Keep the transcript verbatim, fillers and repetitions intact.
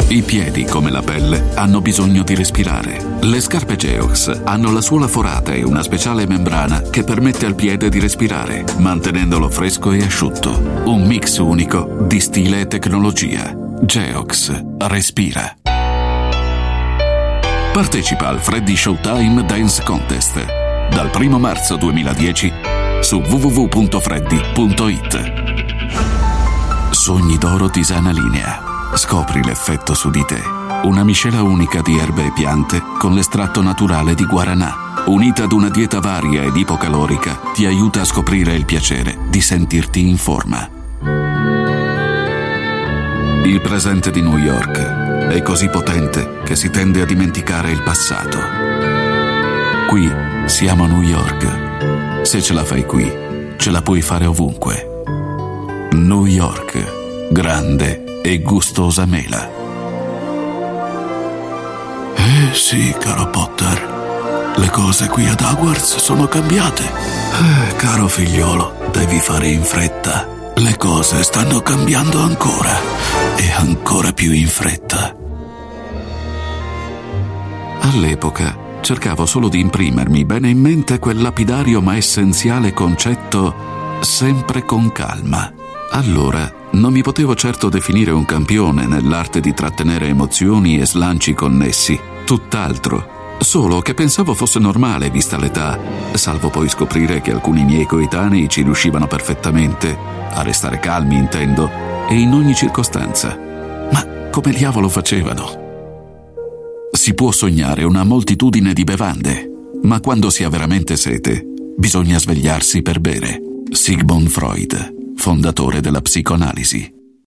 I piedi, come la pelle, hanno bisogno di respirare. Le scarpe Geox hanno la suola forata e una speciale membrana che permette al piede di respirare, mantenendolo fresco e asciutto. Un mix unico di stile e tecnologia. Geox respira. Partecipa al Freddy Showtime Dance Contest dal primo marzo duemiladieci su w w w punto freddy punto it. Sogni d'oro tisana linea. Scopri l'effetto su di te. Una miscela unica di erbe e piante con l'estratto naturale di guaranà, unita ad una dieta varia ed ipocalorica, ti aiuta a scoprire il piacere di sentirti in forma. Il presente di New York è così potente che si tende a dimenticare il passato. Qui siamo a New York. Se ce la fai qui, ce la puoi fare ovunque. New York, grande e gustosa mela. Eh sì, caro Potter, le cose qui ad Hogwarts sono cambiate. Eh, caro figliolo, devi fare in fretta. Le cose stanno cambiando ancora, e ancora più in fretta. All'epoca cercavo solo di imprimermi bene in mente quel lapidario ma essenziale concetto sempre con calma. Allora non mi potevo certo definire un campione nell'arte di trattenere emozioni e slanci connessi, tutt'altro, solo che pensavo fosse normale vista l'età, salvo poi scoprire che alcuni miei coetanei ci riuscivano perfettamente, a restare calmi intendo, e in ogni circostanza. Ma come diavolo facevano? Si può sognare una moltitudine di bevande, ma quando si ha veramente sete, bisogna svegliarsi per bere. Sigmund Freud, fondatore della psicoanalisi.